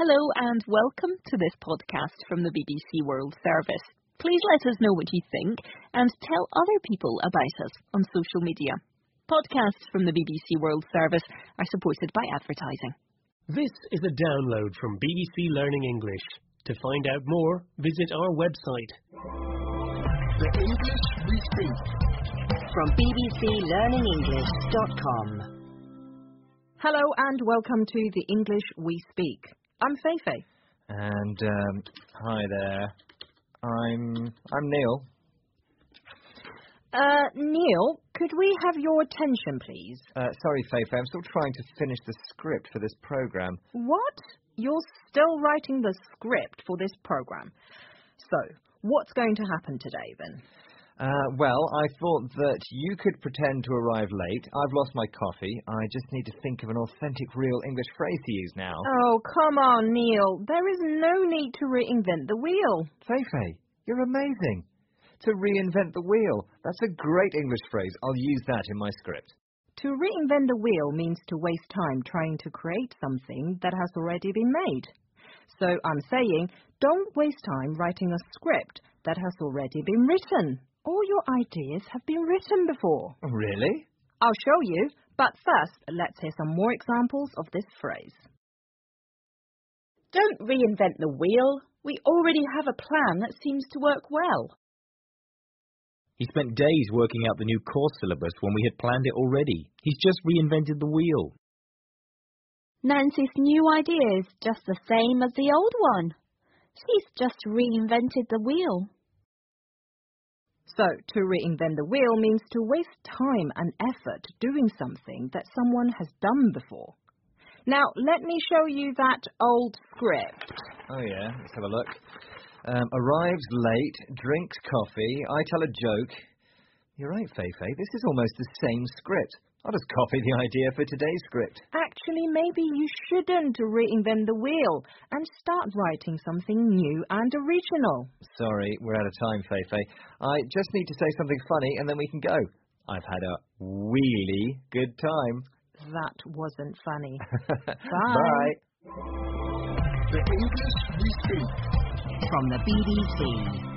Hello and welcome to this podcast from the BBC World Service. Please let us know what you think and tell other people about us on social media. Podcasts from the BBC World Service are supported by advertising. This is a download from BBC Learning English. To find out more, visit our website. The English we speak. From bbclearningenglish.com. Hello and welcome to The English We Speak. I'm Feifei. And, hi there. I'm Neil. Neil, could we have your attention, please? Sorry, Feifei, I'm still trying to finish the script for this programme. What? You're still writing the script for this programme. So, what's going to happen today, then? Well, I thought that you could pretend to arrive late. I've lost my coffee. I just need to think of an authentic, real English phrase to use now. Oh, come on, Neil. There is no need to reinvent the wheel. Feifei, you're amazing. To reinvent the wheel. That's a great English phrase. I'll use that in my script. To reinvent the wheel means to waste time trying to create something that has already been made. So I'm saying, don't waste time writing a script that has already been written. All your ideas have been written before. Really? I'll show you, but first, let's hear some more examples of this phrase. Don't reinvent the wheel. We already have a plan that seems to work well. He spent days working out the new course syllabus when we had planned it already. He's just reinvented the wheel. Nancy's new idea is just the same as the old one. She's just reinvented the wheel. So, to reinvent the wheel means to waste time and effort doing something that someone has done before. Now, let me show you that old script. Oh yeah, let's have a look. Arrives late, drinks coffee, I tell a joke. You're right, Feifei, this is almost the same script. I'll just copy the idea for today's script. Actually, maybe you shouldn't reinvent the wheel and start writing something new and original. Sorry, we're out of time, Feifei. I just need to say something funny and then we can go. I've had a really good time. That wasn't funny. Bye. Bye. The English we speak. From the BBC.